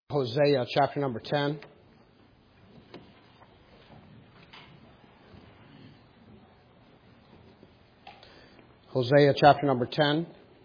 Hosea chapter number 10. Hosea chapter number 10.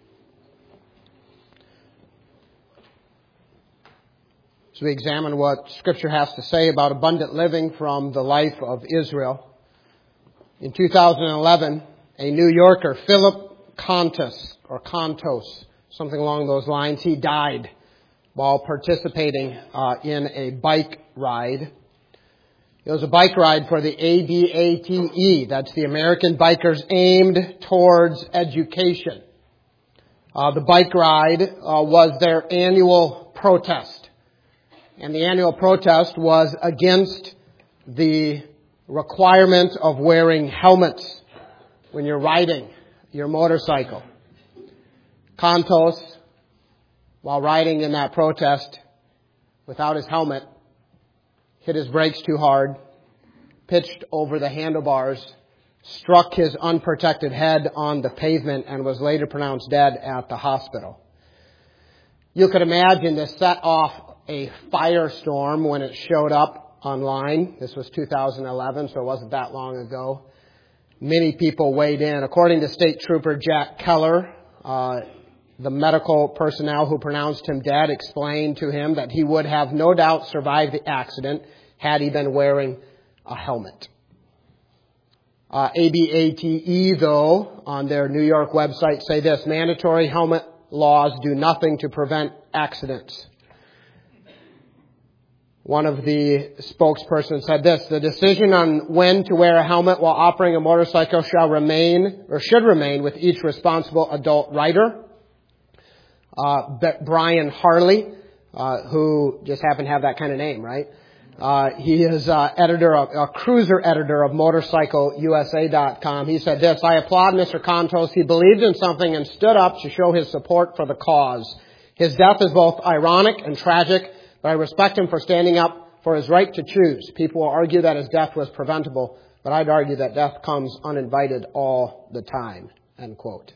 As we examine what Scripture has to say about abundant living from the life of Israel. In 2011, a New Yorker, Philip Contos, something along those lines, he died while participating in a bike ride. It was a bike ride for the ABATE. That's the American Bikers Aimed Towards Education. The bike ride was their annual protest. And the annual protest was against the requirement of wearing helmets when you're riding your motorcycle. Contos, while riding in that protest without his helmet, hit his brakes too hard, pitched over the handlebars, struck his unprotected head on the pavement, and was later pronounced dead at the hospital. You could imagine this set off a firestorm when it showed up online. This was 2011, so it wasn't that long ago. Many people weighed in. According to State Trooper Jack Keller, the medical personnel who pronounced him dead explained to him that he would have no doubt survived the accident had he been wearing a helmet. ABATE, though, on their New York website say this: mandatory helmet laws do nothing to prevent accidents. One of the spokespersons said this: the decision on when to wear a helmet while operating a motorcycle should remain with each responsible adult rider. Brian Harley, who just happened to have that kind of name, right? He is a cruiser editor of MotorcycleUSA.com. He said this: I applaud Mr. Contos. He believed in something and stood up to show his support for the cause. His death is both ironic and tragic, but I respect him for standing up for his right to choose. People will argue that his death was preventable, but I'd argue that death comes uninvited all the time. End quote.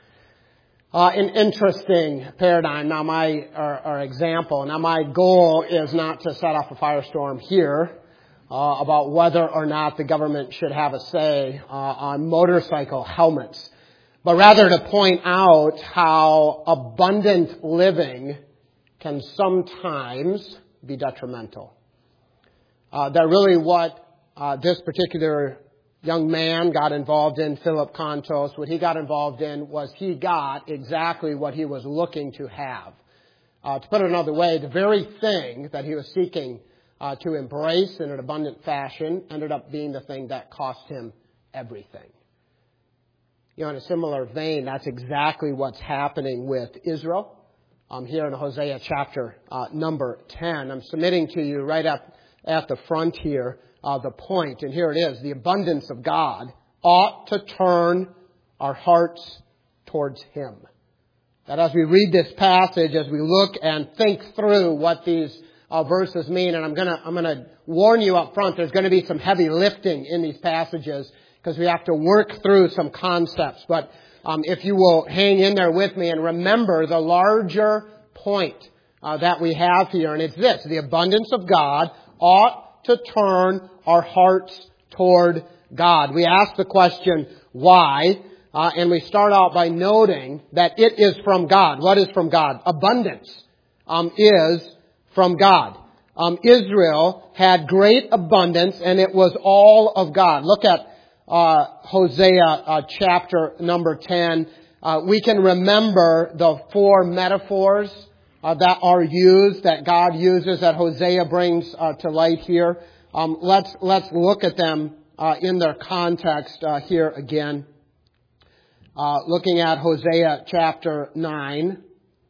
An interesting paradigm now, or example. Now, my goal is not to set off a firestorm here about whether or not the government should have a say on motorcycle helmets, but rather to point out how abundant living can sometimes be detrimental. That really what this particular young man got involved in, Philip Contos, what he got involved in was he got exactly what he was looking to have. To put it another way, the very thing that he was seeking to embrace in an abundant fashion ended up being the thing that cost him everything. You know, in a similar vein, that's exactly what's happening with Israel. Here in Hosea chapter number 10. I'm submitting to you right up at the front here the point, and here it is: the abundance of God ought to turn our hearts towards Him. That as we read this passage, as we look and think through what these verses mean, and I'm gonna warn you up front, there's going to be some heavy lifting in these passages because we have to work through some concepts. But if you will hang in there with me and remember the larger point that we have here, and it's this: the abundance of God ought to turn our hearts toward God. We ask the question, why? And we start out by noting that it is from God. What is from God? Abundance is from God. Israel had great abundance, and it was all of God. Look at Hosea chapter number 10. We can remember the four metaphors that are used, that God uses, that Hosea brings to light here. Let's look at them in their context here again. Looking at Hosea chapter 9.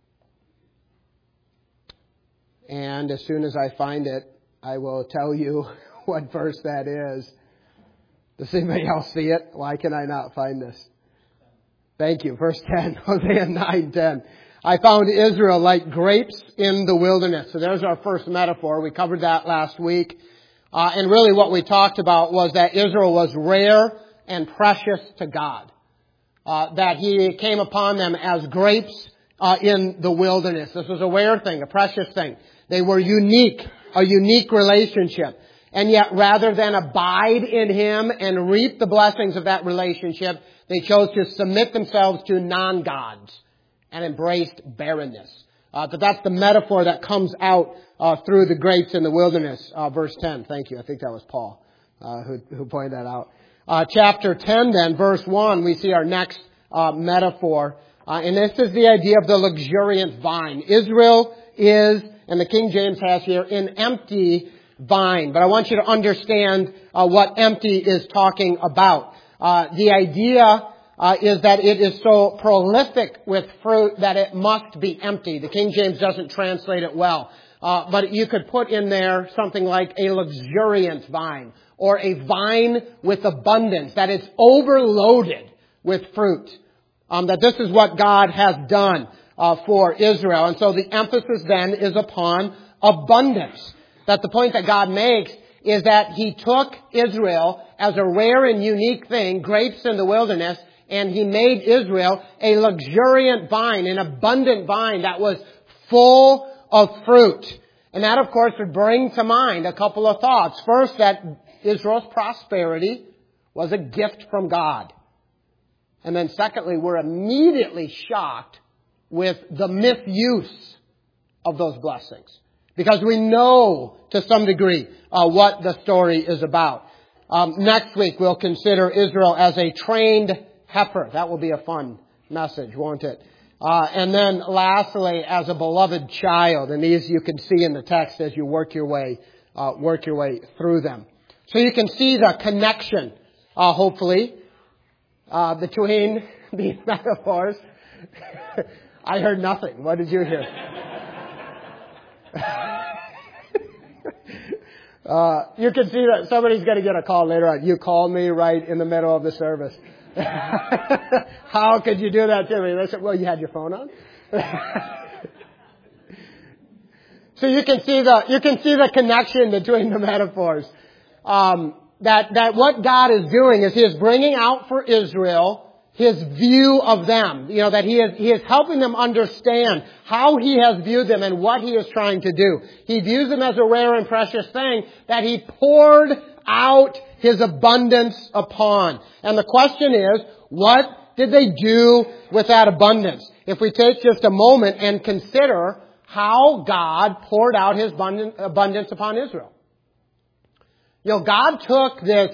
And as soon as I find it, I will tell you what verse that is. Does anybody else see it? Why can I not find this? Thank you. Verse 10, Hosea 9:10. I found Israel like grapes in the wilderness. So there's our first metaphor. We covered that last week. And really what we talked about was that Israel was rare and precious to God. That He came upon them as grapes in the wilderness. This was a rare thing, a precious thing. They were unique, a unique relationship. And yet, rather than abide in Him and reap the blessings of that relationship, they chose to submit themselves to non-gods and embraced barrenness. But that's the metaphor that comes out through the grapes in the wilderness. Verse 10. Thank you. I think that was Paul who pointed that out. Chapter 10 then, verse 1, we see our next metaphor. And this is the idea of the luxuriant vine. Israel is, and the King James has here, an empty vine. But I want you to understand what empty is talking about. The idea is that it is so prolific with fruit that it must be empty. The King James doesn't translate it well. But you could put in there something like a luxuriant vine or a vine with abundance, that it's overloaded with fruit. That this is what God has done for Israel. And so the emphasis then is upon abundance. That the point that God makes is that He took Israel as a rare and unique thing, grapes in the wilderness, and He made Israel a luxuriant vine, an abundant vine that was full of fruit. And that, of course, would bring to mind a couple of thoughts. First, that Israel's prosperity was a gift from God. And then secondly, we're immediately shocked with the misuse of those blessings. Because we know to some degree what the story is about. Next week we'll consider Israel as a trained heifer. That will be a fun message, won't it? And then lastly, as a beloved child. And these you can see in the text as you work your way through them. So you can see the connection, hopefully, between these metaphors. I heard nothing. What did you hear? You can see that somebody's going to get a call later on. You called me right in the middle of the service. How could you do that to me? They said, well, you had your phone on. So you can see the connection between the metaphors. That what God is doing is He is bringing out for Israel His view of them. You know, that He is helping them understand how He has viewed them and what He is trying to do. He views them as a rare and precious thing that He poured out His abundance upon. And the question is, what did they do with that abundance? If we take just a moment and consider how God poured out His abundance upon Israel. You know, God took this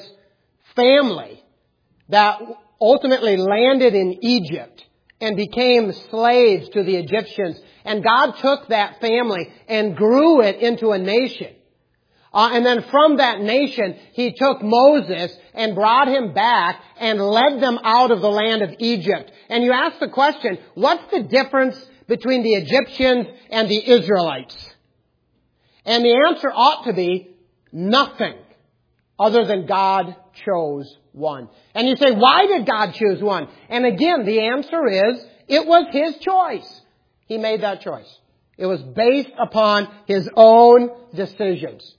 family that ultimately landed in Egypt and became slaves to the Egyptians. And God took that family and grew it into a nation. And then from that nation, He took Moses and brought him back and led them out of the land of Egypt. And you ask the question, what's the difference between the Egyptians and the Israelites? And the answer ought to be nothing other than God chose one. And you say, why did God choose one? And again, the answer is, it was His choice. He made that choice. It was based upon His own decisions.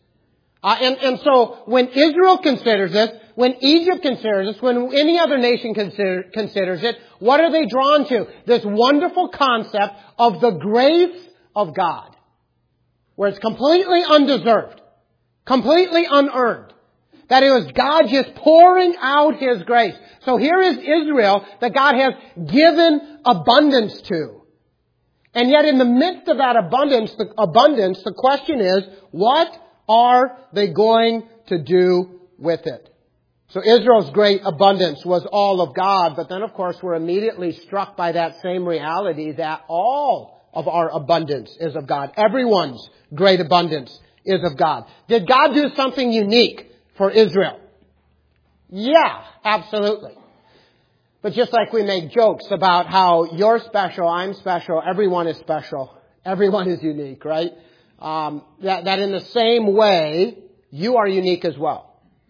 And so when Israel considers this, when Egypt considers this, when any other nation considers it, what are they drawn to? This wonderful concept of the grace of God, where it's completely undeserved, completely unearned. That it was God just pouring out His grace. So here is Israel that God has given abundance to. And yet in the midst of that abundance, the question is, what are they going to do with it? So Israel's great abundance was all of God, but then of course we're immediately struck by that same reality that all of our abundance is of God. Everyone's great abundance is of God. Did God do something unique for Israel? Yeah, absolutely. But just like we make jokes about how you're special, I'm special, everyone is special, everyone is unique, right? That in the same way, you are unique as well.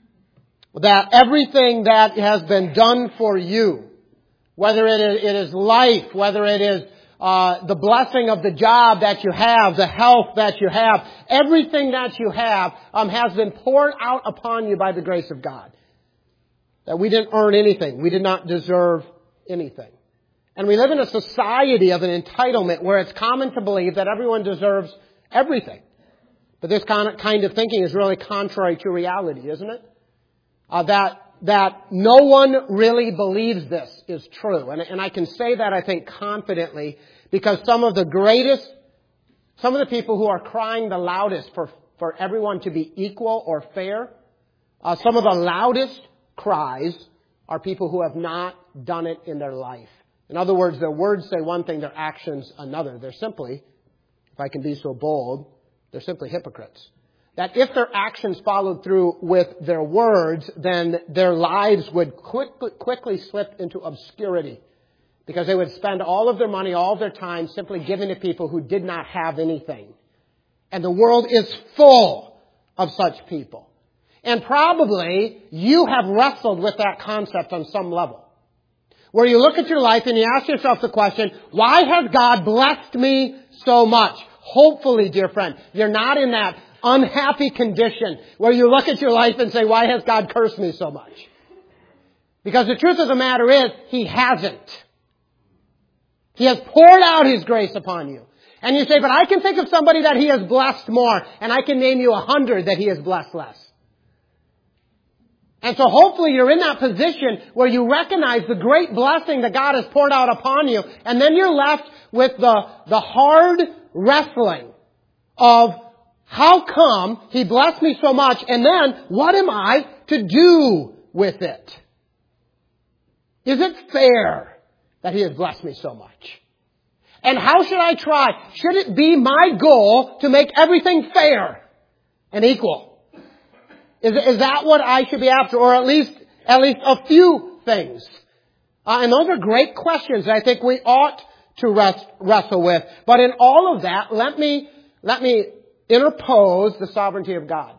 That everything that has been done for you, whether it is life, whether it is the blessing of the job that you have, the health that you have, everything that you have has been poured out upon you by the grace of God. That we didn't earn anything. We did not deserve anything. And we live in a society of an entitlement where it's common to believe that everyone deserves everything. But this kind of thinking is really contrary to reality, isn't it? That no one really believes this is true. And I can say that, I think, confidently, because some of the people who are crying the loudest for everyone to be equal or fair, some of the loudest cries are people who have not done it in their life. In other words, their words say one thing, their actions another. They're simply, if I can be so bold, they're simply hypocrites. That if their actions followed through with their words, then their lives would quickly slip into obscurity. Because they would spend all of their money, all of their time simply giving to people who did not have anything. And the world is full of such people. And probably you have wrestled with that concept on some level. Where you look at your life and you ask yourself the question, why has God blessed me so much? Hopefully, dear friend, you're not in that unhappy condition where you look at your life and say, why has God cursed me so much? Because the truth of the matter is, He hasn't. He has poured out His grace upon you. And you say, but I can think of somebody that He has blessed more, and I can name you 100 that He has blessed less. And so hopefully you're in that position where you recognize the great blessing that God has poured out upon you, and then you're left with the hard wrestling of how come He blessed me so much, and then what am I to do with it? Is it fair that He has blessed me so much? And how should I try? Should it be my goal to make everything fair and equal? Is that what I should be after? Or at least a few things? And those are great questions that I think we ought to wrestle with. But in all of that, let me interpose the sovereignty of God.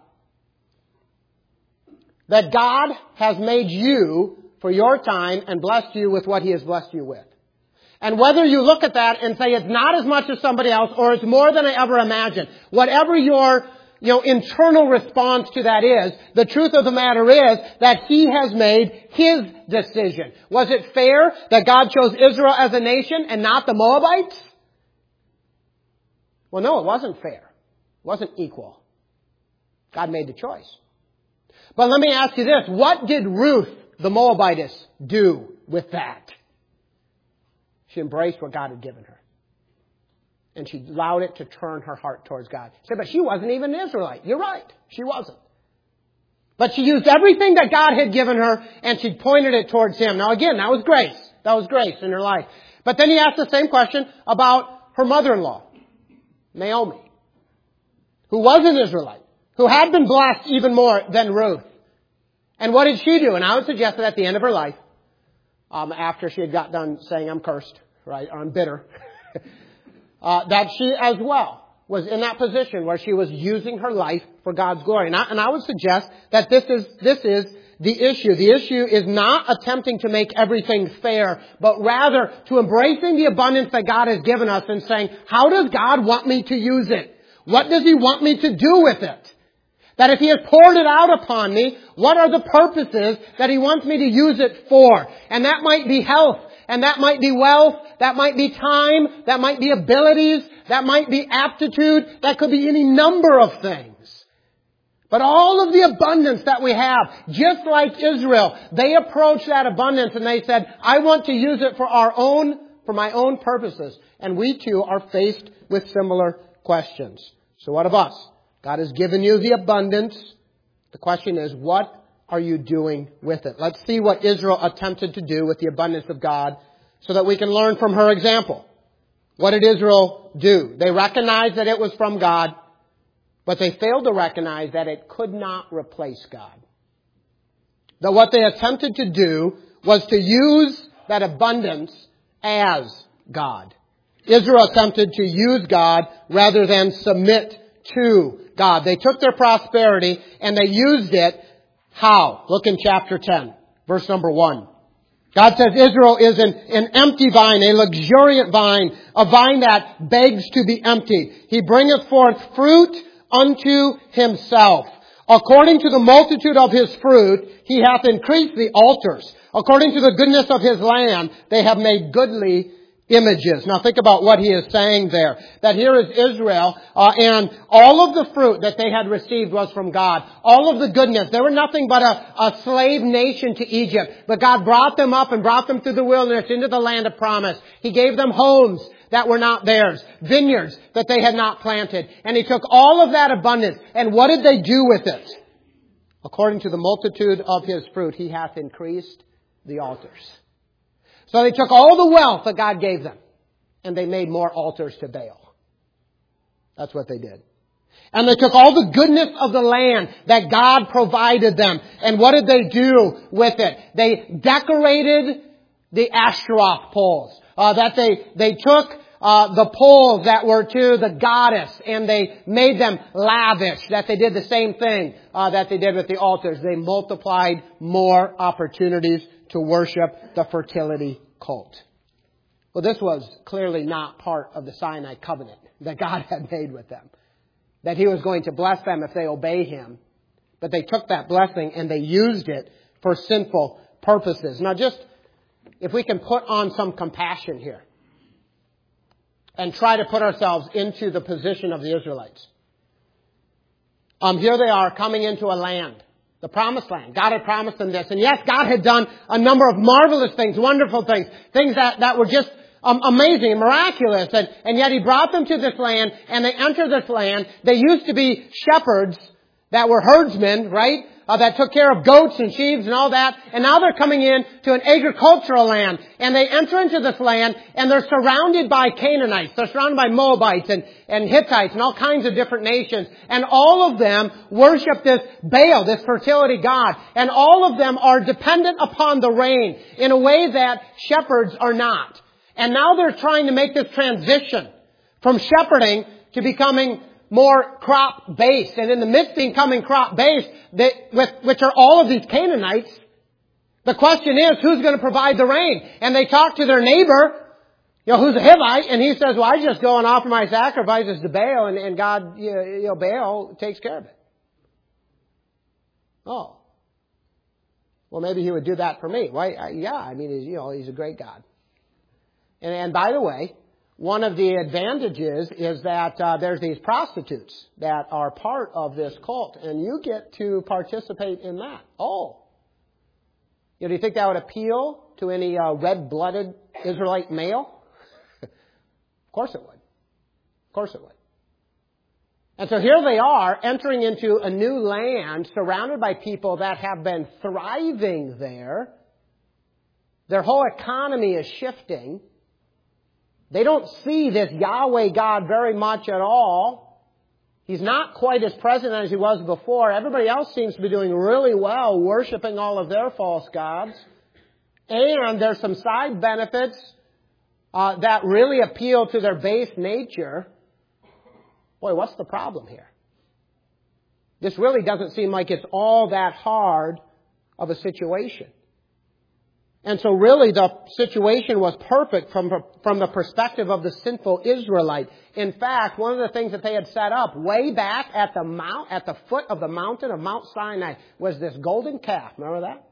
That God has made you for your time and blessed you with what He has blessed you with. And whether you look at that and say it's not as much as somebody else or it's more than I ever imagined, whatever your internal response to that is, the truth of the matter is that He has made His decision. Was it fair that God chose Israel as a nation and not the Moabites? Well, no, it wasn't fair. It wasn't equal. God made the choice. But let me ask you this. What did Ruth, the Moabitess, do with that? She embraced what God had given her. And she allowed it to turn her heart towards God. She said, but she wasn't even an Israelite. You're right. She wasn't. But she used everything that God had given her and she pointed it towards Him. Now again, that was grace. That was grace in her life. But then He asked the same question about her mother-in-law, Naomi, who was an Israelite, who had been blessed even more than Ruth. And what did she do? And I would suggest that at the end of her life, after she had got done saying, I'm cursed, right, or I'm bitter, that she as well was in that position where she was using her life for God's glory. And I would suggest that this is the issue. The issue is not attempting to make everything fair, but rather to embracing the abundance that God has given us and saying, how does God want me to use it? What does He want me to do with it? That if He has poured it out upon me, what are the purposes that He wants me to use it for? And that might be health. And that might be wealth, that might be time, that might be abilities, that might be aptitude, that could be any number of things. But all of the abundance that we have, just like Israel, they approached that abundance and they said, I want to use it for my own purposes. And we too are faced with similar questions. So what of us? God has given you the abundance. The question is, what are you doing with it? Let's see what Israel attempted to do with the abundance of God so that we can learn from her example. What did Israel do? They recognized that it was from God, but they failed to recognize that it could not replace God. That what they attempted to do was to use that abundance as God. Israel attempted to use God rather than submit to God. They took their prosperity and they used it. How? Look in chapter 10, verse number 1. God says Israel is an empty vine, a luxuriant vine, a vine that begs to be emptied. He bringeth forth fruit unto Himself. According to the multitude of His fruit, He hath increased the altars. According to the goodness of His land, they have made goodly images. Now think about what he is saying there. That here is Israel, and all of the fruit that they had received was from God. All of the goodness. They were nothing but a slave nation to Egypt. But God brought them up and brought them through the wilderness into the land of promise. He gave them homes that were not theirs. Vineyards that they had not planted. And He took all of that abundance. And what did they do with it? According to the multitude of His fruit, He hath increased the altars. So they took all the wealth that God gave them, and they made more altars to Baal. That's what they did. And they took all the goodness of the land that God provided them. And what did they do with it? They decorated the Ashtaroth poles. They took the poles that were to the goddess, and they made them lavish. That they did the same thing that they did with the altars. They multiplied more opportunities to worship the fertility cult. Well, this was clearly not part of the Sinai covenant that God had made with them. That He was going to bless them if they obey Him. But they took that blessing and they used it for sinful purposes. Now just, if we can put on some compassion here and try to put ourselves into the position of the Israelites. Here they are coming into a land. The promised land. God had promised them this. And yes, God had done a number of marvelous things, wonderful things, things that were just amazing and miraculous. And yet He brought them to this land, and they entered this land. They used to be shepherds that were herdsmen, right? That took care of goats and sheep and all that. And now they're coming in to an agricultural land. And they enter into this land, and they're surrounded by Canaanites. They're surrounded by Moabites and Hittites and all kinds of different nations. And all of them worship this Baal, this fertility god. And all of them are dependent upon the rain in a way that shepherds are not. And now they're trying to make this transition from shepherding to becoming more crop-based. And in the midst of becoming crop-based, which are all of these Canaanites, the question is, who's going to provide the rain? And they talk to their neighbor, who's a Hivite, and he says, well, I just go and offer my sacrifices to Baal, and God, Baal takes care of it. Oh. Well, maybe He would do that for me. Why? He's a great God. And by the way, one of the advantages is that there's these prostitutes that are part of this cult, and you get to participate in that. Oh. Do you think that would appeal to any red-blooded Israelite male? Of course it would. Of course it would. And so here they are entering into a new land surrounded by people that have been thriving there. Their whole economy is shifting. They don't see this Yahweh God very much at all. He's not quite as present as He was before. Everybody else seems to be doing really well, worshiping all of their false gods. And there's some side benefits that really appeal to their base nature. Boy, what's the problem here? This really doesn't seem like it's all that hard of a situation. And so really the situation was perfect from the perspective of the sinful Israelite. In fact, one of the things that they had set up way back at the foot of the mountain of Mount Sinai was this golden calf. Remember that?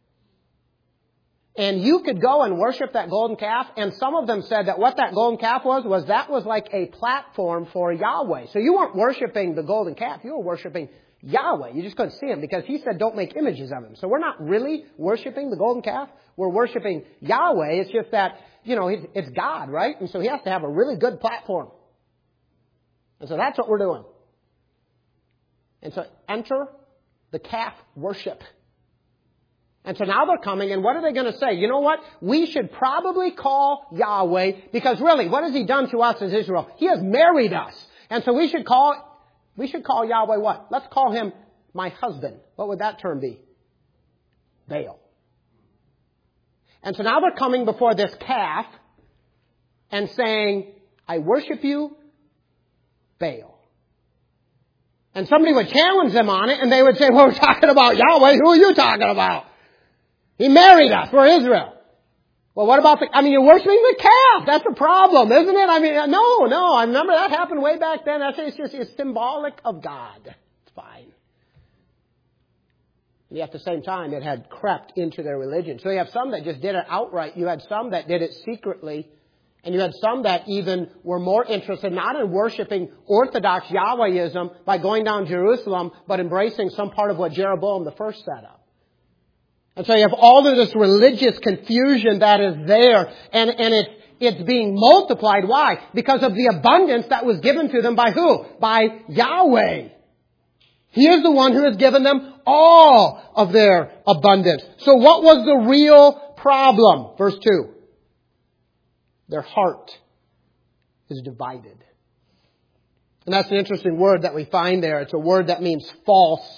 And you could go and worship that golden calf, and some of them said that what that golden calf was like a platform for Yahweh. So you weren't worshiping the golden calf, you were worshiping Yahweh. You just couldn't see Him because He said don't make images of Him. So we're not really worshiping the golden calf. We're worshiping Yahweh. It's just that, it's God, right? And so He has to have a really good platform. And so that's what we're doing. And so enter the calf worship. And so now they're coming, and what are they going to say? You know what? We should probably call Yahweh, because really, what has He done to us as Israel? He has married us. And so we should call Yahweh what? Let's call Him my husband. What would that term be? Baal. And so now they're coming before this calf and saying, I worship you, Baal. And somebody would challenge them on it, and they would say, well, we're talking about Yahweh. Who are you talking about? He married us. We're Israel. Well, what about you're worshiping the calf. That's a problem, isn't it? No. I remember that happened way back then. It's symbolic of God. It's fine. And at the same time, it had crept into their religion. So you have some that just did it outright. You had some that did it secretly And you had some that even were more interested not in worshiping Orthodox Yahwehism by going down to Jerusalem, but embracing some part of what Jeroboam the first set up. And so you have all of this religious confusion that is there, and it's being multiplied. Why? Because of the abundance that was given to them by who? By Yahweh. He is the one who has given them all of their abundance. So what was the real problem? Verse 2. Their heart is divided. And that's an interesting word that we find there. It's a word that means false.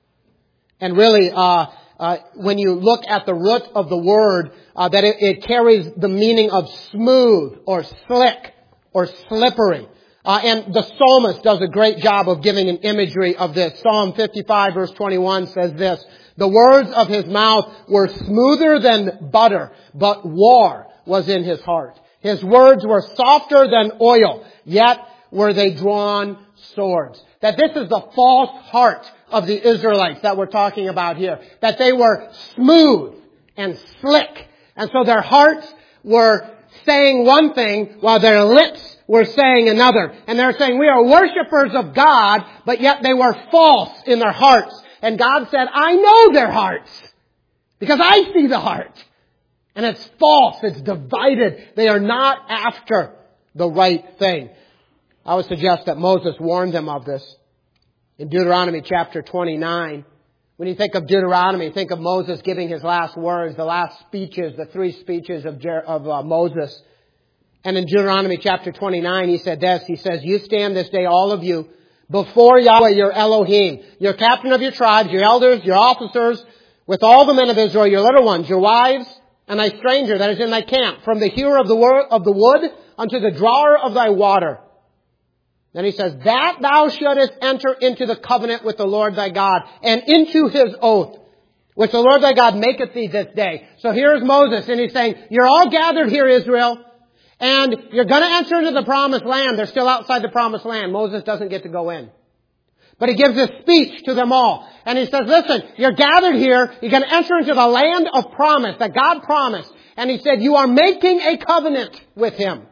And really, when you look at the root of the word, that it carries the meaning of smooth or slick or slippery. And the psalmist does a great job of giving an imagery of this. Psalm 55 verse 21 says this, "The words of his mouth were smoother than butter, but war was in his heart. His words were softer than oil, yet were they drawn swords." That this is the false heart of the Israelites that we're talking about here. That they were smooth and slick. And so their hearts were saying one thing while their lips were saying another. And they're saying, we are worshipers of God, but yet they were false in their hearts. And God said, I know their hearts because I see the heart. And it's false. It's divided. They are not after the right thing. I would suggest that Moses warned them of this. In Deuteronomy chapter 29, when you think of Deuteronomy, think of Moses giving his last words, the last speeches, the three speeches of Moses. And in Deuteronomy chapter 29, he said this. He says, "You stand this day, all of you, before Yahweh your Elohim, your captain of your tribes, your elders, your officers, with all the men of Israel, your little ones, your wives, and thy stranger that is in thy camp, from the hewer of the wood unto the drawer of thy water." Then he says, "That thou shouldest enter into the covenant with the Lord thy God, and into his oath, which the Lord thy God maketh thee this day." So here's Moses, and he's saying, you're all gathered here, Israel, and you're going to enter into the promised land. They're still outside the promised land. Moses doesn't get to go in. But he gives a speech to them all. And he says, listen, you're gathered here. You're going to enter into the land of promise that God promised. And he said, you are making a covenant with him.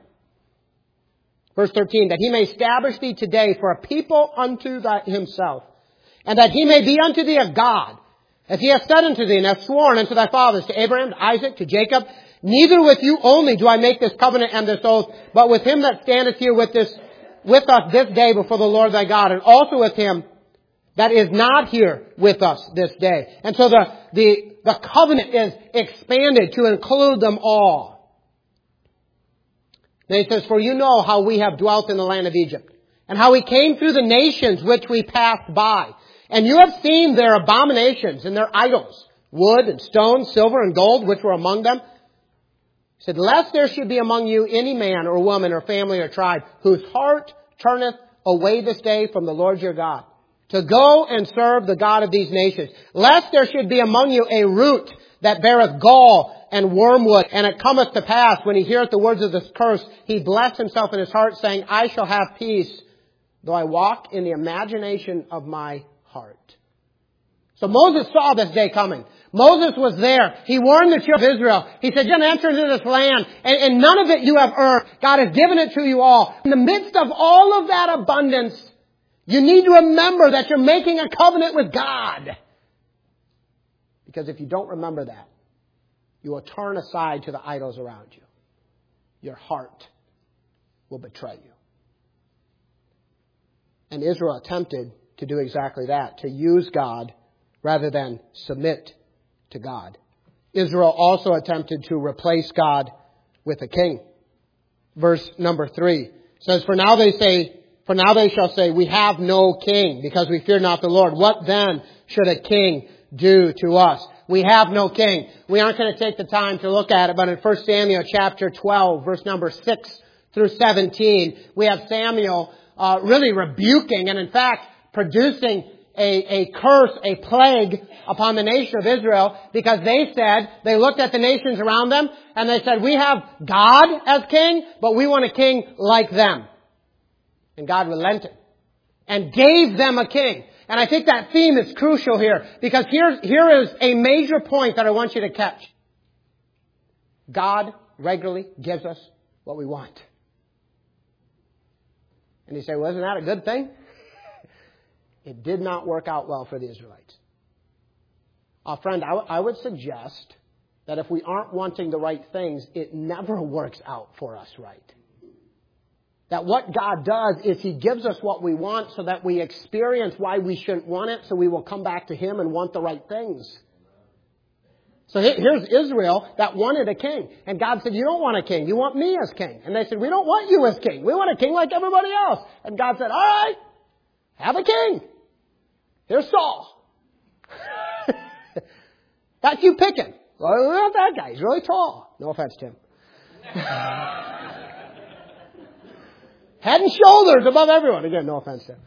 Verse 13, "That he may establish thee today for a people unto himself, and that he may be unto thee a God, as he hath said unto thee, and hath sworn unto thy fathers, to Abraham, to Isaac, to Jacob. Neither with you only do I make this covenant and this oath, but with him that standeth here with us this day before the Lord thy God, and also with him that is not here with us this day." And so the covenant is expanded to include them all. Then he says, "For you know how we have dwelt in the land of Egypt, and how we came through the nations which we passed by. And you have seen their abominations and their idols, wood and stone, silver and gold, which were among them. He said, lest there should be among you any man or woman or family or tribe whose heart turneth away this day from the Lord your God, to go and serve the God of these nations. Lest there should be among you a root that beareth gall and wormwood. And it cometh to pass, when he heareth the words of this curse, he blessed himself in his heart, saying, I shall have peace, though I walk in the imagination of my heart." So Moses saw this day coming. Moses was there. He warned the children of Israel. He said, you're going to enter into this land, and none of it you have earned. God has given it to you all. In the midst of all of that abundance, you need to remember that you're making a covenant with God. Because if you don't remember that, you will turn aside to the idols around you. Your heart will betray you. And Israel attempted to do exactly that, to use God rather than submit to God. Israel also attempted to replace God with a king. Verse number 3 says, For now they shall say, we have no king, because we fear not the Lord. What then should a king do to us? We have no king. We aren't going to take the time to look at it, but in 1 Samuel chapter 12, verse number 6 through 17, we have Samuel really rebuking and in fact producing a curse, a plague upon the nation of Israel, because they looked at the nations around them and they said, we have God as king, but we want a king like them. And God relented and gave them a king. And I think that theme is crucial here, because here is a major point that I want you to catch. God regularly gives us what we want. And you say, well, isn't that a good thing? It did not work out well for the Israelites. Friend, I would suggest that if we aren't wanting the right things, it never works out for us right. That what God does is He gives us what we want so that we experience why we shouldn't want it, so we will come back to Him and want the right things. So here's Israel that wanted a king. And God said, you don't want a king. You want me as king. And they said, we don't want you as king. We want a king like everybody else. And God said, all right, have a king. Here's Saul. That's you picking. Well, look at that guy. He's really tall. No offense, Tim. Head and shoulders above everyone. Again, no offense, Tim.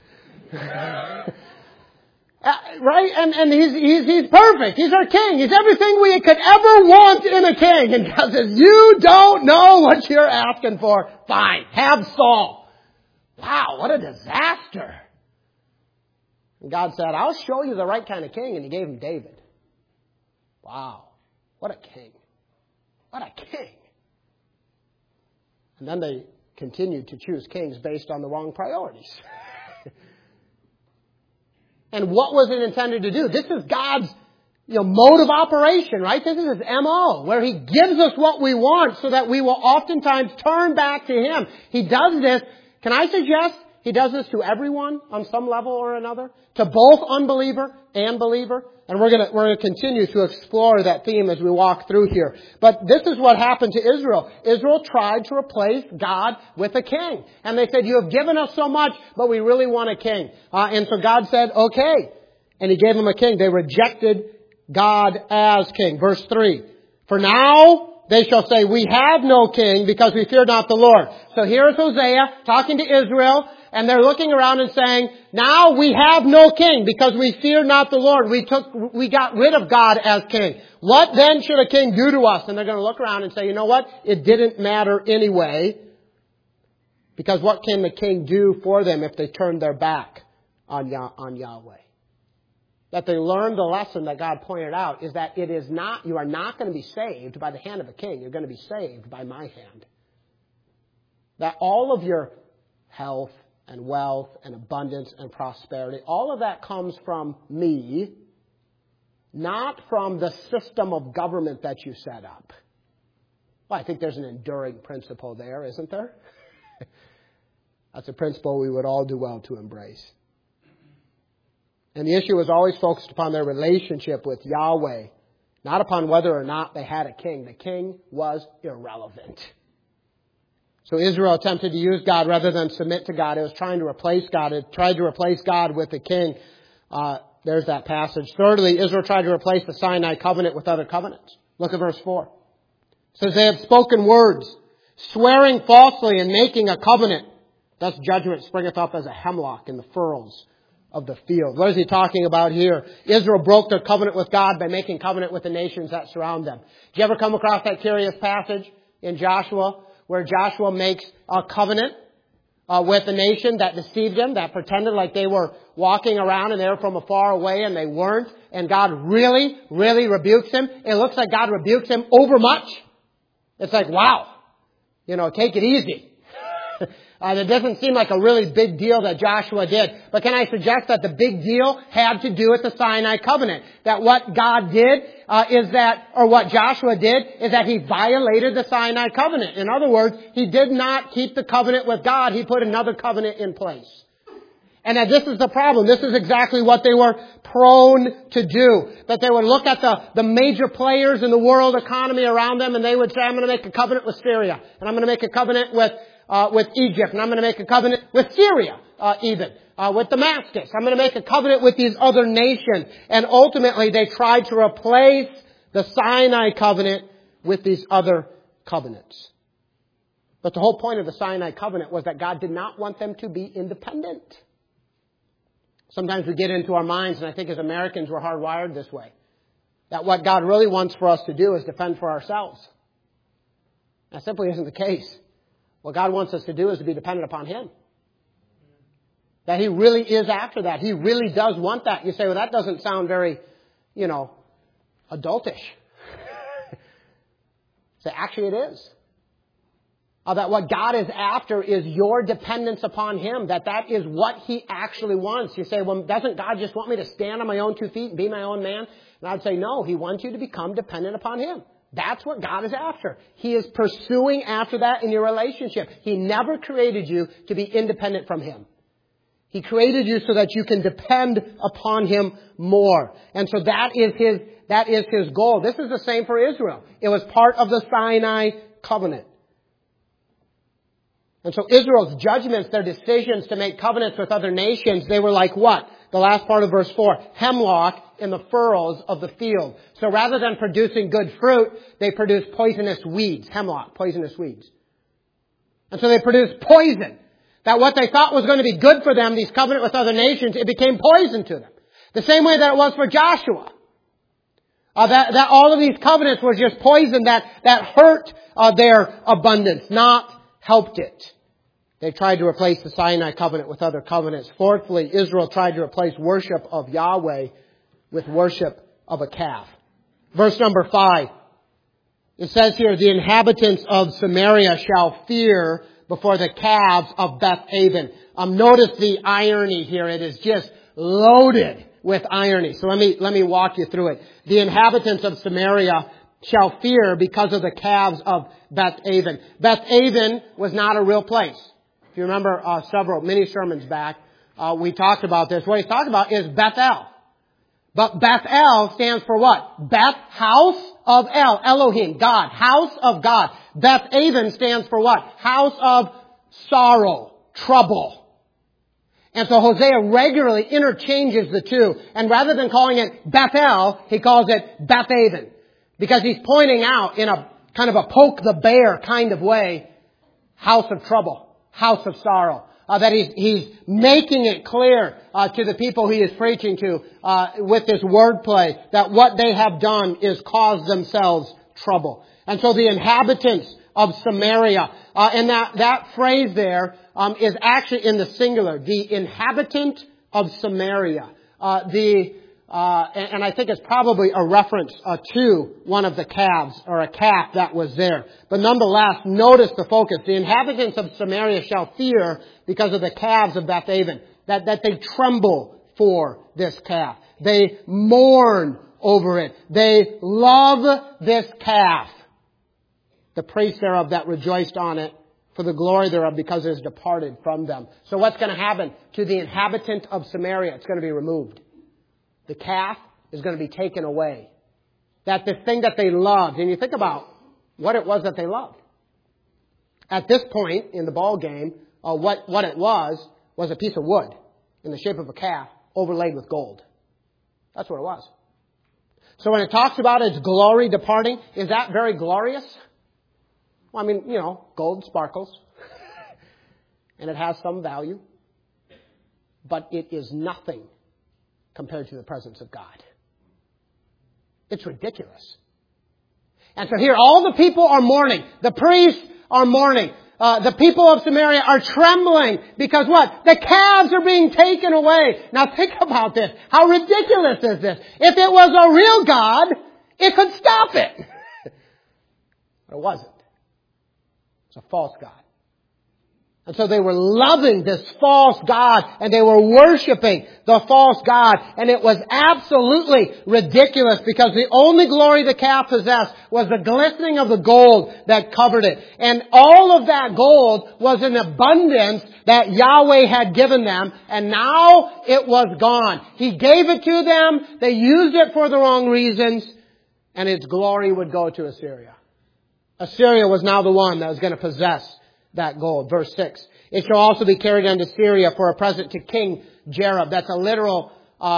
Right? And he's perfect. He's our king. He's everything we could ever want in a king. And God says, you don't know what you're asking for. Fine. Have Saul. Wow, what a disaster. And God said, I'll show you the right kind of king. And He gave him David. Wow. What a king. What a king. And then they continued to choose kings based on the wrong priorities. And what was it intended to do? This is God's mode of operation, right? This is His MO, where He gives us what we want so that we will oftentimes turn back to Him. He does this. Can I suggest He does this to everyone on some level or another? To both unbeliever and believer? And we're going to continue to explore that theme as we walk through here. But this is what happened to Israel. Israel tried to replace God with a king. And they said, you have given us so much, but we really want a king. And so God said, okay. And He gave them a king. They rejected God as king. Verse 3. For now they shall say, we have no king because we fear not the Lord. So here is Hosea talking to Israel. And they're looking around and saying, now we have no king because we fear not the Lord. We got rid of God as king. What then should a king do to us? And they're going to look around and say, you know what? It didn't matter anyway. Because what can the king do for them if they turned their back on Yahweh? That they learned the lesson that God pointed out is that you are not going to be saved by the hand of a king. You're going to be saved by my hand. That all of your health and wealth and abundance and prosperity, all of that comes from me, not from the system of government that you set up. Well, I think there's an enduring principle there, isn't there? That's a principle we would all do well to embrace. And the issue was always focused upon their relationship with Yahweh, not upon whether or not they had a king. The king was irrelevant. So Israel attempted to use God rather than submit to God. It was trying to replace God. It tried to replace God with a king. There's that passage. Thirdly, Israel tried to replace the Sinai covenant with other covenants. Look at verse 4. It says, they have spoken words, swearing falsely and making a covenant. Thus judgment springeth up as a hemlock in the furrows of the field. What is he talking about here? Israel broke their covenant with God by making covenant with the nations that surround them. Did you ever come across that curious passage in Joshua, where Joshua makes a covenant with a nation that deceived him, that pretended like they were walking around and they were from afar away and they weren't, and God really, really rebukes him? It looks like God rebukes him overmuch. It's like, wow, take it easy. It doesn't seem like a really big deal that Joshua did. But can I suggest that the big deal had to do with the Sinai covenant? That what God did what Joshua did is that he violated the Sinai covenant. In other words, he did not keep the covenant with God. He put another covenant in place. And that this is the problem. This is exactly what they were prone to do. That they would look at the major players in the world economy around them and they would say, I'm going to make a covenant with Syria. And I'm going to make a covenant with Egypt. And I'm going to make a covenant with Syria, with Damascus. I'm going to make a covenant with these other nations. And ultimately they tried to replace the Sinai covenant with these other covenants. But the whole point of the Sinai covenant was that God did not want them to be independent. Sometimes we get into our minds, and I think as Americans we're hardwired this way, that what God really wants for us to do is defend for ourselves. That simply isn't the case. What God wants us to do is to be dependent upon Him. That He really is after that. He really does want that. You say, well, that doesn't sound very, adultish. So actually it is. That what God is after is your dependence upon Him, that is what He actually wants. You say, well, doesn't God just want me to stand on my own 2 feet and be my own man? And I'd say, no, He wants you to become dependent upon Him. That's what God is after. He is pursuing after that in your relationship. He never created you to be independent from Him. He created you so that you can depend upon Him more. And so that is His goal. This is the same for Israel. It was part of the Sinai covenant. And so Israel's judgments, their decisions to make covenants with other nations, they were like what? The last part of verse 4, hemlock in the furrows of the field. So rather than producing good fruit, they produced poisonous weeds. Hemlock, poisonous weeds. And so they produced poison. That what they thought was going to be good for them, these covenant with other nations, it became poison to them. The same way that it was for Joshua. That all of these covenants were just poison that hurt their abundance, not helped it. They tried to replace the Sinai covenant with other covenants. Fourthly, Israel tried to replace worship of Yahweh with worship of a calf. Verse number 5. It says here, the inhabitants of Samaria shall fear before the calves of Beth-aven. Notice the irony here. It is just loaded with irony. So let me walk you through it. The inhabitants of Samaria shall fear because of the calves of Beth-aven. Beth-aven was not a real place. If you remember many sermons back, we talked about this. What he's talking about is Bethel. But Bethel stands for what? Beth, house of El, Elohim, God, house of God. Beth-aven stands for what? House of sorrow, trouble. And so Hosea regularly interchanges the two. And rather than calling it Bethel, he calls it Beth-aven. Because he's pointing out in a kind of a poke the bear kind of way, house of trouble, house of sorrow. That he's making it clear to the people he is preaching to with this wordplay that what they have done is cause themselves trouble. And so the inhabitants of Samaria, and that phrase there is actually in the singular, the inhabitant of Samaria. And I think it's probably a reference to one of the calves or a calf that was there. But nonetheless, notice the focus. The inhabitants of Samaria shall fear because of the calves of Beth-aven. That they tremble for this calf. They mourn over it. They love this calf. The priest thereof that rejoiced on it for the glory thereof because it is departed from them. So what's going to happen to the inhabitant of Samaria? It's going to be removed. The calf is going to be taken away. That this thing that they loved, and you think about what it was that they loved. At this point in the ball game, what it was a piece of wood in the shape of a calf overlaid with gold. That's what it was. So when it talks about its glory departing, is that very glorious? Well, I mean, gold sparkles. And it has some value. But it is nothing compared to the presence of God. It's ridiculous. And so here, all the people are mourning. The priests are mourning. The people of Samaria are trembling because what? The calves are being taken away. Now think about this. How ridiculous is this? If it was a real God, it could stop it. But it wasn't. It's a false God. And so they were loving this false god, and they were worshiping the false god, and it was absolutely ridiculous because the only glory the calf possessed was the glistening of the gold that covered it. And all of that gold was an abundance that Yahweh had given them, and now it was gone. He gave it to them, they used it for the wrong reasons, and its glory would go to Assyria. Assyria was now the one that was going to possess that gold. Verse 6. It shall also be carried unto Syria for a present to King Jareb. That's a literal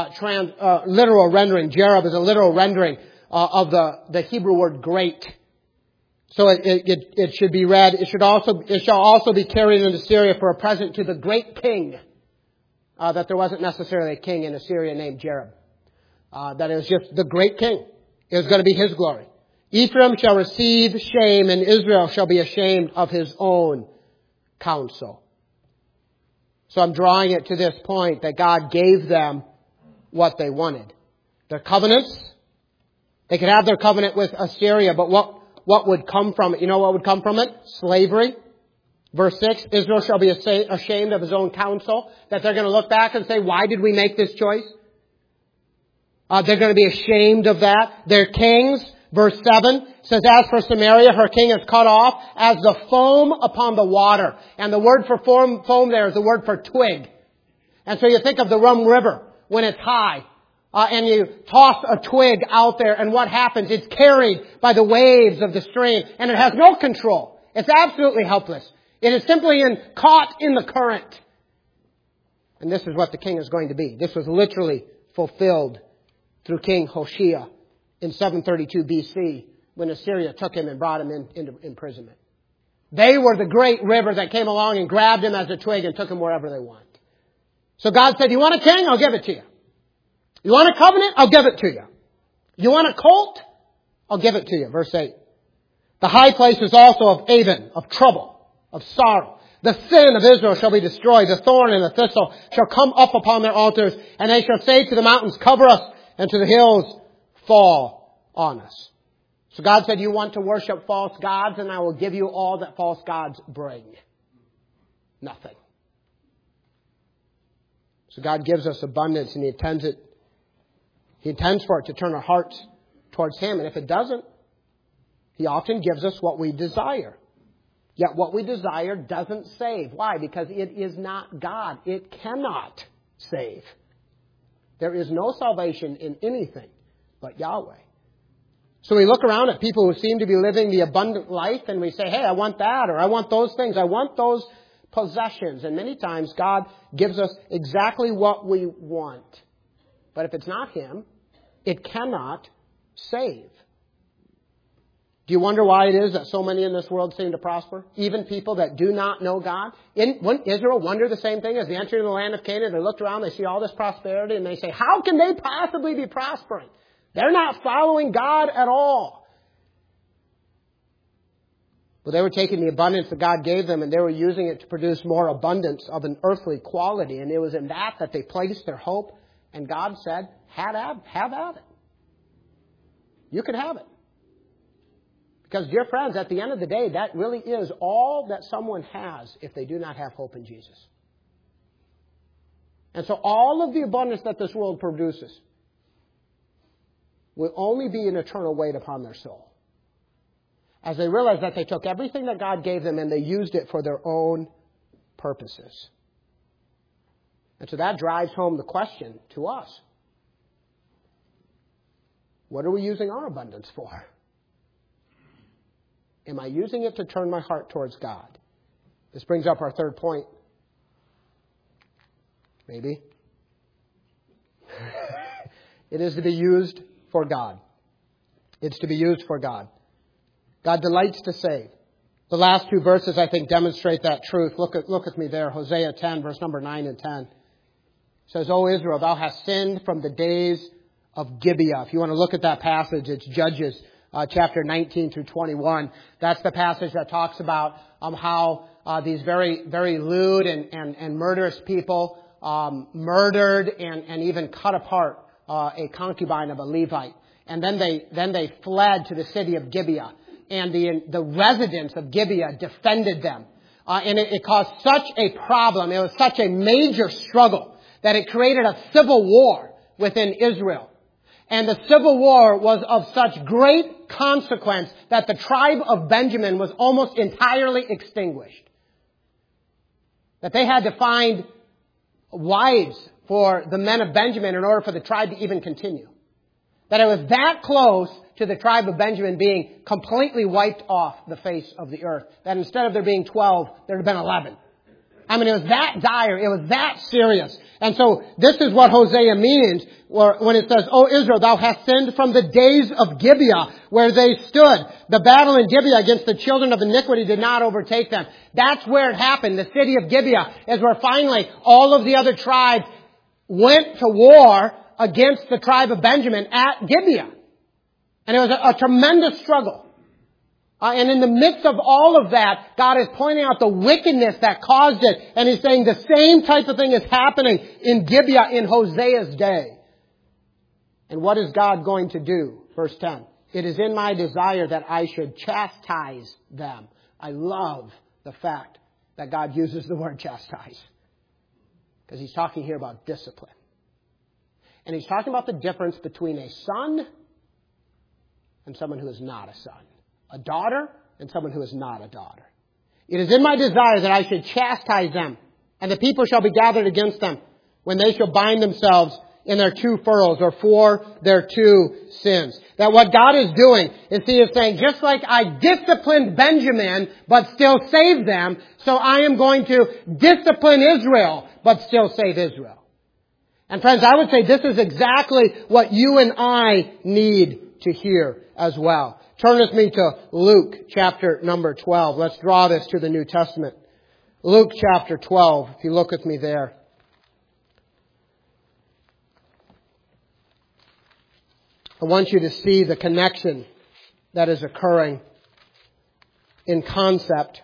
rendering. Jareb is a literal rendering of the Hebrew word great. So it should be read. It shall also be carried into Syria for a present to the great king. That there wasn't necessarily a king in Assyria named Jareb. That it was just the great king. It was going to be his glory. Ephraim shall receive shame, and Israel shall be ashamed of his own counsel. So I'm drawing it to this point that God gave them what they wanted. Their covenants. They could have their covenant with Assyria, but what would come from it? You know what would come from it? Slavery. Verse 6, Israel shall be ashamed of his own counsel. That they're going to look back and say, why did we make this choice? They're going to be ashamed of that. Their kings, verse 7, says, as for Samaria, her king is cut off as the foam upon the water. And the word for foam there is the word for twig. And so you think of the Rum River when it's high. And you toss a twig out there, and what happens? It's carried by the waves of the stream, and it has no control. It's absolutely helpless. It is simply caught in the current. And this is what the king is going to be. This was literally fulfilled through King Hoshea in 732 BC when Assyria took him and brought him into imprisonment. They were the great river that came along and grabbed him as a twig and took him wherever they want. So God said, you want a king? I'll give it to you. You want a covenant? I'll give it to you. You want a colt? I'll give it to you. Verse 8. The high places also of Avon, of trouble, of sorrow. The sin of Israel shall be destroyed. The thorn and the thistle shall come up upon their altars. And they shall say to the mountains, cover us, and to the hills, fall on us. So God said, you want to worship false gods, and I will give you all that false gods bring. Nothing. So God gives us abundance, and He intends for it to turn our hearts towards Him. And if it doesn't, He often gives us what we desire. Yet what we desire doesn't save. Why? Because it is not God. It cannot save. There is no salvation in anything but Yahweh. So we look around at people who seem to be living the abundant life, and we say, hey, I want that, or I want those things. I want those possessions. And many times God gives us exactly what we want. But if it's not Him, it cannot save. Do you wonder why it is that so many in this world seem to prosper? Even people that do not know God. Wouldn't Israel wonder the same thing as they entered the land of Canaan? They looked around, they see all this prosperity, and they say, how can they possibly be prospering? They're not following God at all. Well, they were taking the abundance that God gave them, and they were using it to produce more abundance of an earthly quality. And it was in that they placed their hope. And God said, have at it. You can have it. Because, dear friends, at the end of the day, that really is all that someone has if they do not have hope in Jesus. And so all of the abundance that this world produces will only be an eternal weight upon their soul. As they realize that they took everything that God gave them and they used it for their own purposes. And so that drives home the question to us. What are we using our abundance for? Am I using it to turn my heart towards God? This brings up our third point. Maybe. It is to be used for God. It's to be used for God. God delights to save. The last two verses, I think, demonstrate that truth. Look with me there. Hosea 10, verse number 9 and 10. It says, O Israel, thou hast sinned from the days of Gibeah. If you want to look at that passage, it's Judges chapter 19 through 21. That's the passage that talks about how these very, very lewd and murderous people murdered and even cut apart a concubine of a Levite. And then they fled to the city of Gibeah. And the residents of Gibeah defended them. And it caused such a problem. It was such a major struggle that it created a civil war within Israel. And the civil war was of such great consequence that the tribe of Benjamin was almost entirely extinguished. That they had to find wives for the men of Benjamin in order for the tribe to even continue. That it was that close to the tribe of Benjamin being completely wiped off the face of the earth. That instead of there being 12, there had been 11. I mean, it was that dire. It was that serious. And so this is what Hosea means when it says, O Israel, thou hast sinned from the days of Gibeah, where they stood. The battle in Gibeah against the children of iniquity did not overtake them. That's where it happened. The city of Gibeah is where finally all of the other tribes went to war against the tribe of Benjamin at Gibeah. And it was a tremendous struggle. And in the midst of all of that, God is pointing out the wickedness that caused it. And He's saying the same type of thing is happening in Gibeah in Hosea's day. And what is God going to do? Verse 10. It is in my desire that I should chastise them. I love the fact that God uses the word chastise. Because he's talking here about discipline. And he's talking about the difference between a son and someone who is not a son. A daughter and someone who is not a daughter. It is in my desire that I should chastise them, and the people shall be gathered against them when they shall bind themselves in their two furrows or for their two sins. That what God is doing is he is saying, just like I disciplined Benjamin but still saved them, so I am going to discipline Israel but still save Israel. And friends, I would say this is exactly what you and I need to hear as well. Turn with me to Luke chapter number 12. Let's draw this to the New Testament. Luke chapter 12, if you look with me there. I want you to see the connection that is occurring in concept.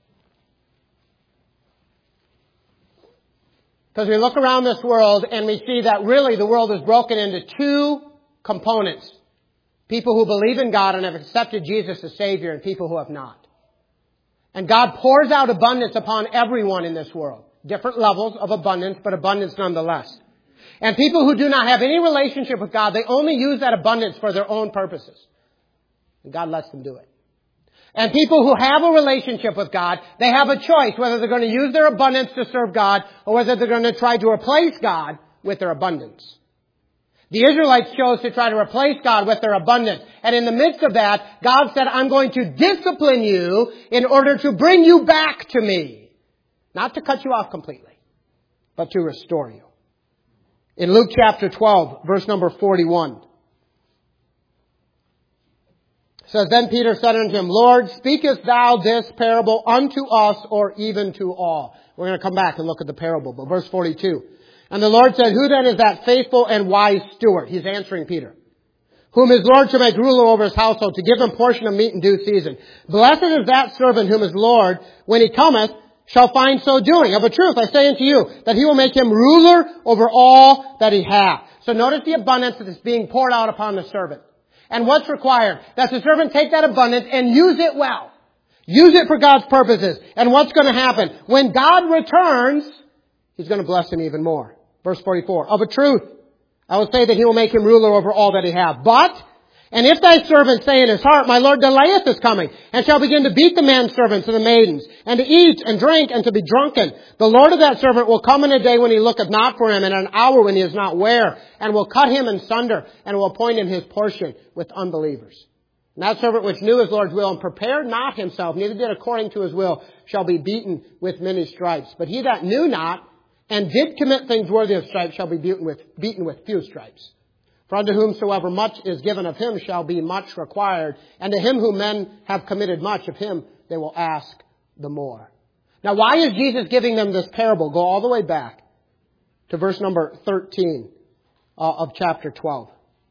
Because we look around this world and we see that really the world is broken into two components. People who believe in God and have accepted Jesus as Savior, and people who have not. And God pours out abundance upon everyone in this world. Different levels of abundance, but abundance nonetheless. And people who do not have any relationship with God, they only use that abundance for their own purposes. And God lets them do it. And people who have a relationship with God, they have a choice whether they're going to use their abundance to serve God or whether they're going to try to replace God with their abundance. The Israelites chose to try to replace God with their abundance. And in the midst of that, God said, I'm going to discipline you in order to bring you back to me. Not to cut you off completely, but to restore you. In Luke chapter 12, verse number 41. It says, Then Peter said unto him, Lord, speakest thou this parable unto us or even to all? We're going to come back and look at the parable. But verse 42. And the Lord said, Who then is that faithful and wise steward? He's answering Peter. Whom his Lord shall make ruler over his household, to give him portion of meat in due season. Blessed is that servant whom his Lord, when he cometh, shall find so doing. Of a truth, I say unto you, that he will make him ruler over all that he hath. So notice the abundance that is being poured out upon the servant. And what's required? That the servant take that abundance and use it well. Use it for God's purposes. And what's going to happen? When God returns, he's going to bless him even more. Verse 44, Of a truth, I will say that he will make him ruler over all that he hath. And if thy servant say in his heart, My Lord delayeth his coming, and shall begin to beat the manservants and the maidens, and to eat and drink and to be drunken, the Lord of that servant will come in a day when he looketh not for him, and an hour when he is not ware, and will cut him in sunder, and will appoint him his portion with unbelievers. And that servant which knew his Lord's will, and prepared not himself, neither did according to his will, shall be beaten with many stripes. But he that knew not, and did commit things worthy of stripes, shall be beaten with few stripes. For unto whomsoever much is given of him shall be much required. And to him whom men have committed much, of him they will ask the more. Now why is Jesus giving them this parable? Go all the way back to verse number 13 of chapter 12.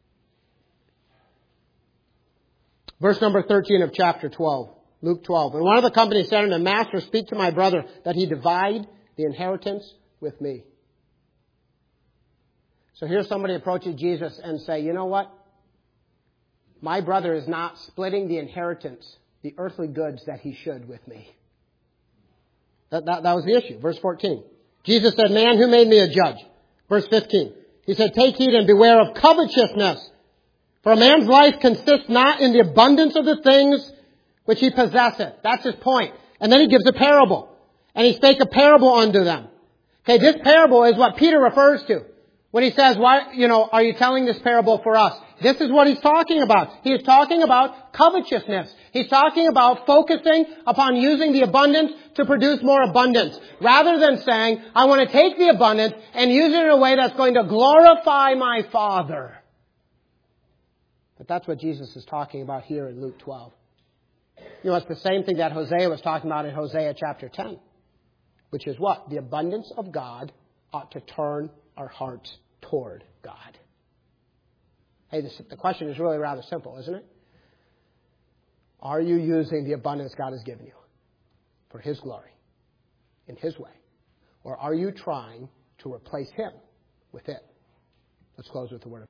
Verse number 13 of chapter 12. Luke 12. And one of the company said unto him, Master, speak to my brother that he divide the inheritance with me. So here's somebody approaching Jesus and say, you know what? My brother is not splitting the inheritance, the earthly goods that he should with me. That was the issue. Verse 14. Jesus said, Man, who made me a judge? Verse 15. He said, Take heed and beware of covetousness. For a man's life consists not in the abundance of the things which he possesseth. That's his point. And then he gives a parable. And he spake a parable unto them. Okay, this parable is what Peter refers to. When he says, why, are you telling this parable for us? This is what he's talking about. He is talking about covetousness. He's talking about focusing upon using the abundance to produce more abundance. Rather than saying, I want to take the abundance and use it in a way that's going to glorify my Father. But that's what Jesus is talking about here in Luke 12. It's the same thing that Hosea was talking about in Hosea chapter 10. Which is what? The abundance of God ought to turn our hearts toward God. Hey, the question is really rather simple, isn't it? Are you using the abundance God has given you for His glory, in His way? Or are you trying to replace Him with it? Let's close with the word of